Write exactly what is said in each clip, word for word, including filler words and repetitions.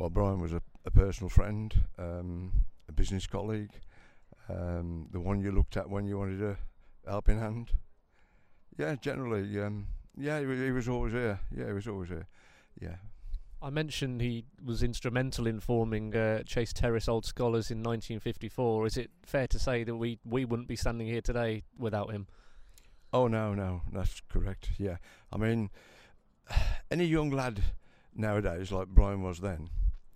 Well, Brian was a, a personal friend, um, a business colleague, um, the one you looked at when you wanted a helping hand. Yeah, generally, um, yeah, he, he was always here. Yeah, he was always here. Yeah. I mentioned he was instrumental in forming uh, Chase Terrace Old Scholars in nineteen fifty-four. Is it fair to say that we, we wouldn't be standing here today without him? Oh, no, no, that's correct, yeah. I mean, any young lad nowadays, like Brian was then,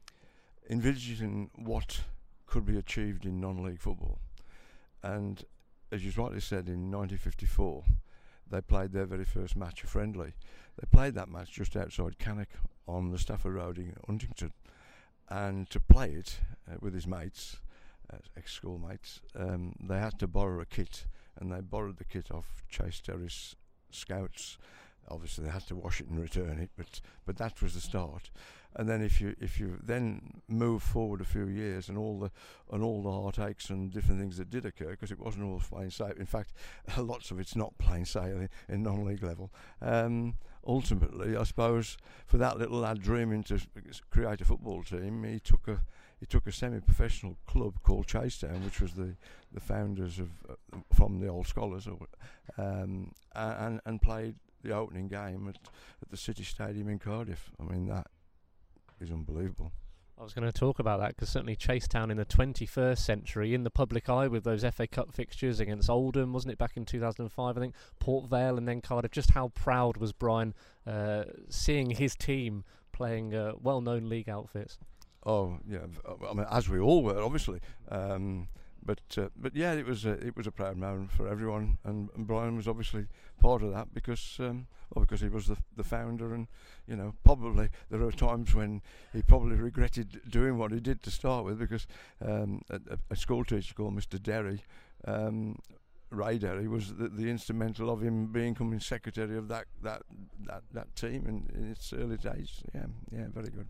envisaging what could be achieved in non-league football. And as you rightly said, in nineteen fifty-four, they played their very first match, a friendly. They played that match just outside Cannock on the Stafford Road in Huntington. And to play it uh, with his mates, uh, ex-school mates, um, they had to borrow a kit, and they borrowed the kit off Chase Terrace Scouts. Obviously, they had to wash it and return it, but but that was the start. And then if you if you then move forward a few years, and all the and all the heartaches and different things that did occur, because it wasn't all plain sailing. In fact, lots of it's not plain sailing in non-league level. Um, ultimately, I suppose for that little lad dreaming to create a football team, he took a he took a semi-professional club called Chasetown, which was the the founders of uh, from the Old Scholars, or, um, and and played the opening game at, at the City Stadium in Cardiff. I mean, that is unbelievable. I was going to talk about that because certainly Chasetown in the twenty-first century, in the public eye with those F A Cup fixtures against Oldham, wasn't it, back in two thousand five, I think, Port Vale and then Cardiff. Just how proud was Brian uh, seeing his team playing uh, well-known league outfits? Oh, yeah, I mean, as we all were, obviously. Um, But uh, but yeah, it was a, it was a proud moment for everyone, and, and Brian was obviously part of that because um, well because he was the the founder, and you know probably there are times when he probably regretted doing what he did to start with, because um, a, a school teacher called Mister Derry, um, Ray Derry, was the, the instrumental of him becoming secretary of that that that, that team in, in its early days. Yeah, yeah, very good.